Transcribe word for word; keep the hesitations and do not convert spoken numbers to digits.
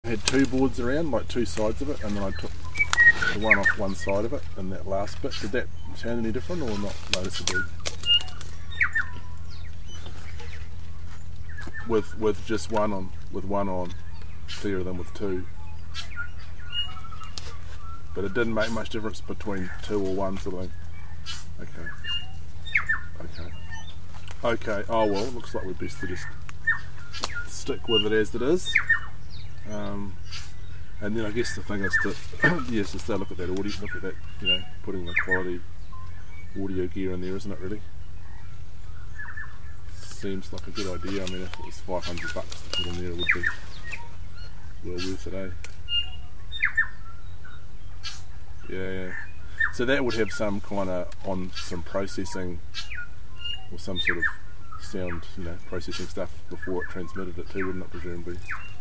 had two boards around, like two sides of it, and then I took the one off one side of it and that last bit. Did that sound any different or not noticeably? With with just one on, with one on, clearer than with two. But it didn't make much difference between two or one sort of thing. Okay. Okay. Okay. Oh well, it looks like we're best to just stick with it as it is. Um, and then I guess the thing is to yes, just to look at that audio, look at that, you know, putting the quality audio gear in there, isn't it really? Seems like a good idea. I mean, if it was five hundred bucks to put in there, it would be well worth it, eh? Yeah, yeah. So that would have some kind of on some processing or some sort of sound, you know, processing stuff before it transmitted it too, wouldn't it, presumably?